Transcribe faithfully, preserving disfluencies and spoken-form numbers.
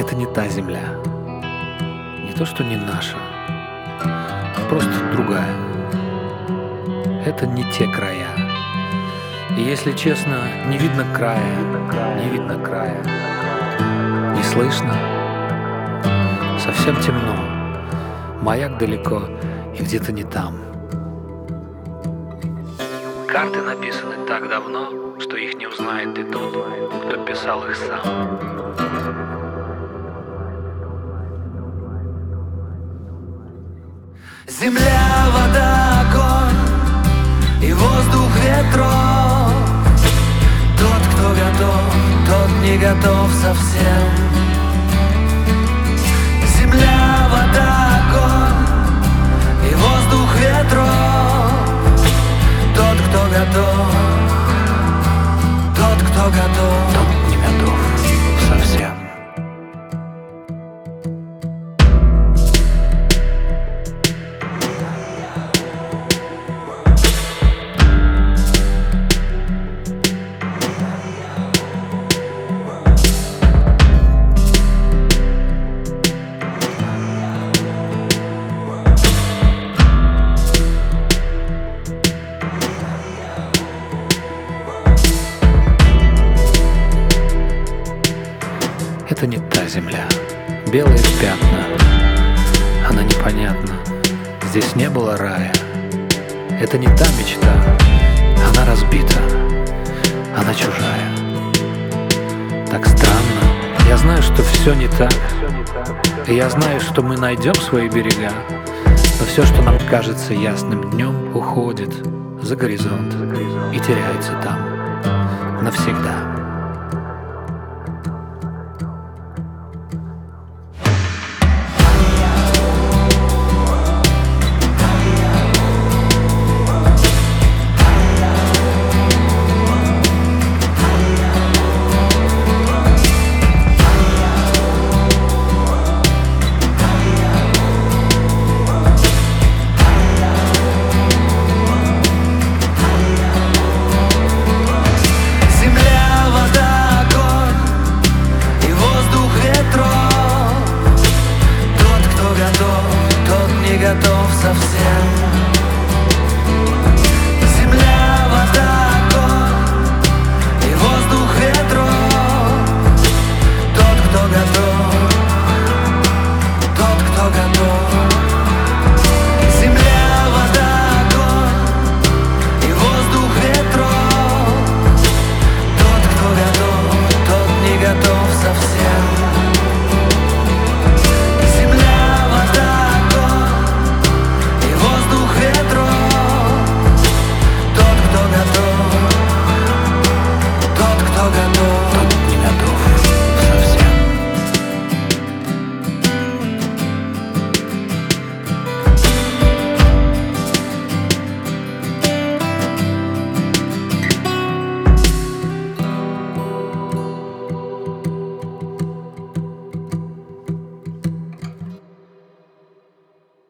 Это не та земля. Не то, что не наша, а просто другая. Это не те края. И если честно, не видно края, не видно края. Не слышно. Совсем темно. Маяк далеко и где-то не там. Карты написаны так давно, что их не узнает и тот, кто писал их сам. Земля, вода, огонь и воздух ветров. Тот, кто готов, тот не готов совсем. Земля, вода, огонь и воздух ветров. Тот, кто готов, тот, кто готов, Тот не готов совсем. Это не та земля. Белые пятна. Она непонятна. Здесь не было рая. Это не та мечта. Она разбита. Она чужая. Так странно. Я знаю, что все не так. И я знаю, что мы найдем свои берега. Но все, что нам кажется ясным днем, уходит за горизонт и теряется там навсегда.